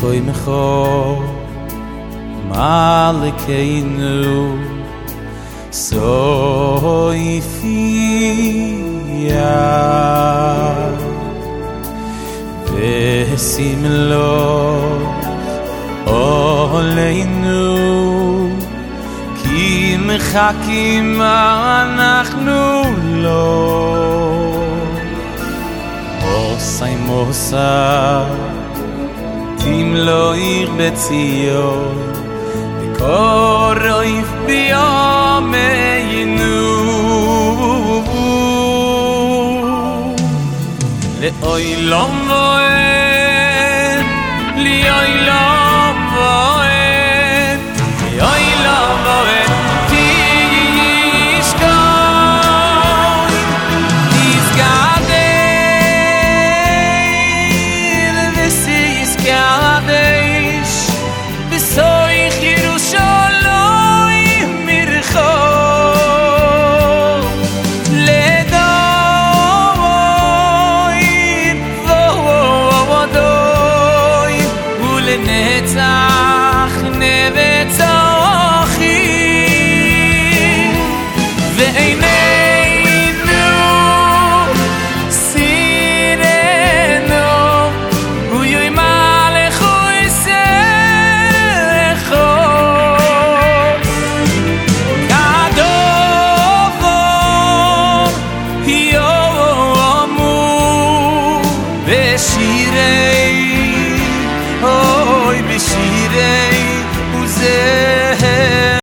koimecho Malikeinu Soifia Vesim lo Oleinu Ki mechakim אנחנו lo Mosai Mosa תמלוך בציון וקוראים ביומנו לעולם ועד לעולם ועד לעולם ועד תשכון תסגדל וסיסקדש בסויך ירושלים מרחוב לדוין ועודוין ולנצח נבצחים ועינינו סירנו ויהי מלכו ישרחו כדובור יאמו בשירי אוי בשירי